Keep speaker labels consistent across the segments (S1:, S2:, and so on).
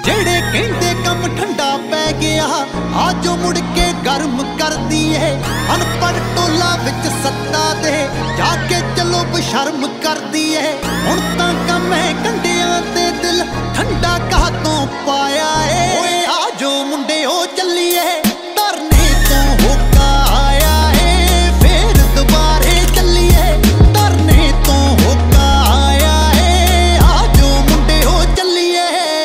S1: ਜਿਹੜੇ ਕਹਿੰਦੇ ਕੰਮ ਠੰਡਾ ਪੈ ਗਿਆ ਆਜੋ ਮੁੜ ਕੇ ਗਰਮ ਕਰਦੀ ਏ। ਅਨਪੜ ਟੋਲਾ ਵਿੱਚ ਸੱਤਾ ਦੇ ਜਾ ਕੇ ਚਲੋ ਬਸ਼ਰਮ ਕਰਦੀ ਏ। ਹੁਣ ਤਾਂ ਕੰਮ ਹੈ ਕੰਡਿਆਂ ਤੇ ਦਿਲ ਠੰਡਾ ਕਾਹਤੋਂ ਪਾਇਆ ਏ। ਓਏ ਆਜੋ ਮੁੰਡਿਓ ਚੱਲੀਏ ਧਰਨੇ ਤੋਂ ਹੋਕਾ ਆਇਆ ਏ। ਫੇਰ ਦੁਬਾਰੇ ਚੱਲੀਏ ਧਰਨੇ ਤੋਂ ਹੋਕਾ ਆਇਆ ਏ। ਆਜੋ ਮੁੰਡਿਓ ਚੱਲੀਏ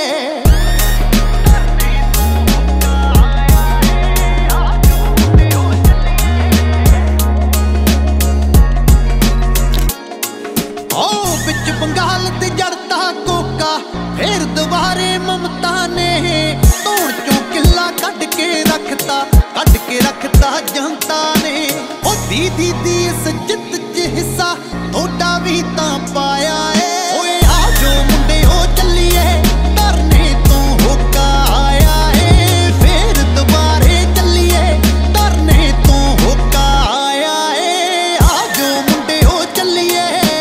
S1: ਵਿੱਚ ਬੰਗਾਲ ਤੇ ਜੜਦਾ ਕੋਕਾ। ਫੇਰ ਦੁਬਾਰੇ ਮਮਤਾ ਨੇ ਧੌਣ ਚੋਂ ਕਿੱਲਾ ਕੱਢ ਕੇ ਰੱਖਤਾ ਜਨਤਾ ਨੇ। ਉਹ ਦੀਦੀ ਦੀ ਇਸ ਜਿੱਤ 'ਚ ਹਿੱਸਾ ਤੁਹਾਡਾ ਵੀ ਤਾਂ ਪਾਇਆ ਏ। ਓਏ ਆਜੋ ਮੁੰਡਿਓ ਚੱਲੀਏ ਧਰਨੇ ਤੋਂ ਹੋਕਾ ਆਇਆ ਏ। ਫੇਰ ਦੁਬਾਰੇ ਚੱਲੀਏ ਧਰਨੇ ਤੋਂ ਹੋਕਾ ਆਇਆ ਏ। ਆਜੋ ਮੁੰਡਿਓ ਚੱਲੀਏ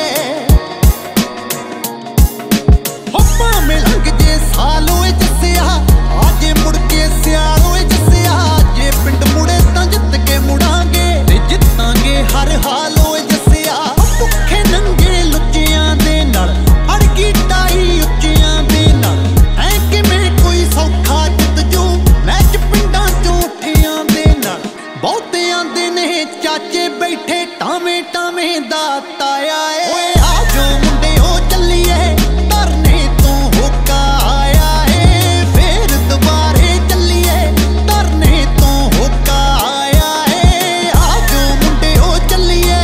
S1: ਭਾਵੇਂ ਲੰਘ ਜੇ ਸਾਲ ਓਏ ਜੱਸਿਆ ਆਜੇ ਮੁੜ ਕੇ ਸਿਆਲ ਓਏ ਜੱਸਿਆ। ਜੇ ਪਿੰਡ ਮੁੜੇ ਤਾਂ ਜਿੱਤ ਕੇ ਮੁੜਾਂਗੇ ਤੇ ਜਿੱਤਾਂਗੇ ਹਰ ਹਾਲ ਓਏ ਜੱਸਿਆ। ਭੁੱਖੇ ਨੰਗੇ ਲੁੱਚਿਆਂ ਦੇ ਨਾਲ ਅੜਕੀ ਟਾਈ ਉੱਚਿਆਂ ਦੇ ਨਾਲ ਐ ਕਿਵੇਂ ਕੋਈ ਸੌਖਾ ਜਿੱਤ ਜੂ ਮੈਚ ਪਿੰਡਾਂ ਚੋਂ ਉੱਠਿਆਂ ਦੇ ਨਾਲ। ਬਹੁਤੇ ਆਂਦੇ ਨੇ ਚਾਚੇ ਬੈਠੇ ਟਾਵੇਂ ਟਾਵੇਂ ਦਾ ਤਾਇਆ ਏ। ਓਏ ਆਜੋ ਮੁੰਡਿਓ ਚੱਲੀਏ ਧਰਨੇ ਤੋਂ ਹੋਕਾ ਆਇਆ ਏ। ਫੇਰ ਦੁਬਾਰੇ ਚੱਲੀਏ ਧਰਨੇ ਤੋਂ ਹੋਕਾ ਆਇਆ ਏ। ਆਜੋ ਮੁੰਡਿਓ ਚੱਲੀਏ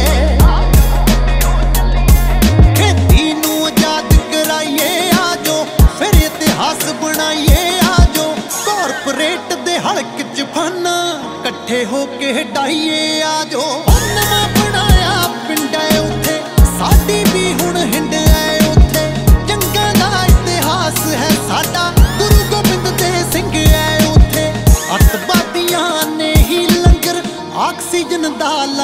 S1: ਖੇਤੀ ਨੂੰ ਆਜ਼ਾਦ ਕਰਾਈਏ। ਆਜੋ ਫਿਰ ਇਤਿਹਾਸ ਬਣਾਈਏ। ਆਜੋ ਕਾਰਪੋਰੇਟ ਦੇ ਹਲਕ 'ਚ ਫਾਨਾ ਇਕੱਠੇ ਹੋ ਕੇ ਹਟਾਈਏ। ਆਜੋ ਨਵਾਂ ਬਣਾਇਆ ਪਿੰਡ ਏ ਉੱਥੇ ਸਾਡੀ ਵੀ ਹੁਣ ਹਿੰਡ ਏ ਉੱਥੇ। ਜੰਗਾਂ ਦਾ ਇਤਿਹਾਸ ਹੈ ਸਾਡਾ ਗੁਰੂ ਗੋਬਿੰਦ ਦੇ ਸਿੰਘ ਏ ਉੱਥੇ। ਅੱਤਵਾਦੀਆਂ ਨੇ ਹੀ ਲੰਗਰ ਆਕਸੀਜਨ ਦਾ